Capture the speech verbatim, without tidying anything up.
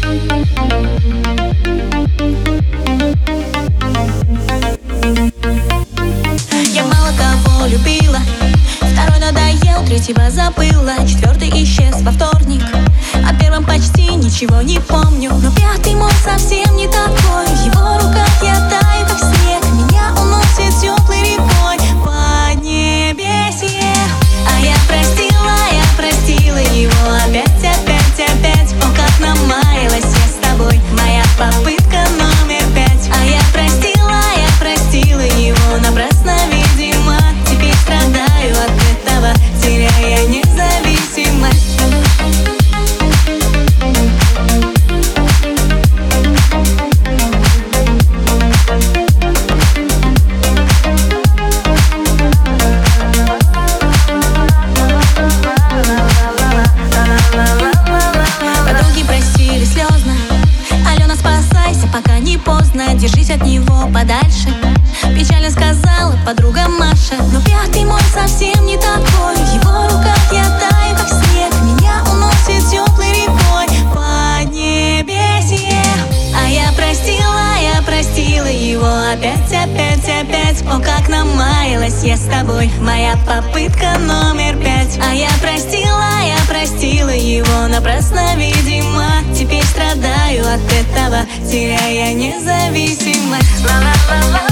Я мало кого любила, второй надоел, третьего забыла, четвертый исчез во вторник, о первом почти ничего не помню. Но пятый мой совсем не такой, в его руках я таю, как снег, меня уносит теплой рекой под небесье. А я простила, я простила его опять, опять, опять. О, как намаялась я с тобой, моя попытка номер пять. А я простила, я простила его напрасно, видимо. Теперь страдаю от этого, теряя независимость. Пока не поздно, держись от него подальше, печально сказала подруга Маша. Но пятый мой совсем не такой, в его руках я таю, как снег, меня уносит теплой рекой под небесье. А я простила, я простила его опять, опять, опять. О, как намаялась я с тобой, моя попытка номер пять. А я простила, я простила его напрасно, видимо. Теперь страдаю от этого, теряя независимость. Ла-ла-ла-ла.